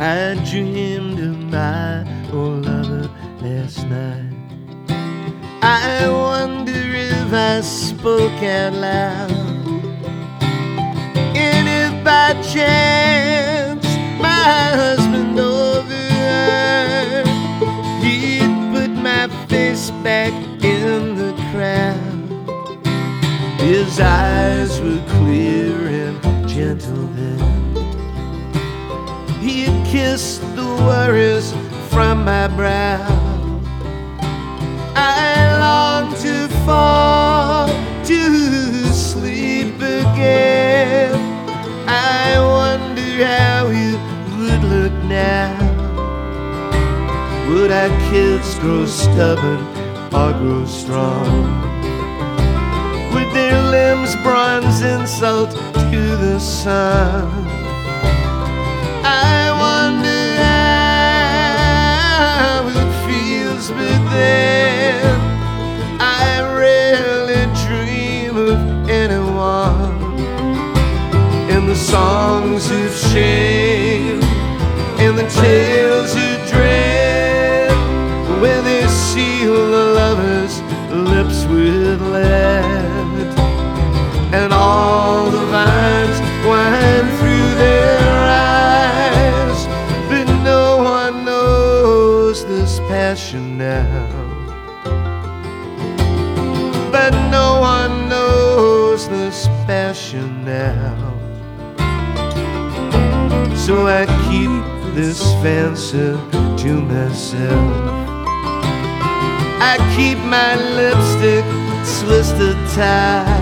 I dreamed of my old lover last night. I wonder if I spoke out loud, and if by chance my husband overheard, he'd put my face back in the crowd. His eyes were clear and gentle then. He'd kiss the worries from my brow. I long to fall to sleep again. I wonder how he would look now. Would our kids grow stubborn or grow strong? Would their limbs bronze in salt to the sun? I wonder how it feels, but then I rarely dream of anyone. And the songs of shame and the tales of dread, where they seal the lovers' lips with lead, and all the vines wind through their eyes, but no one knows this passion now. But no one knows this passion now. So I keep this fancy to myself. I keep my lipstick twisted tight.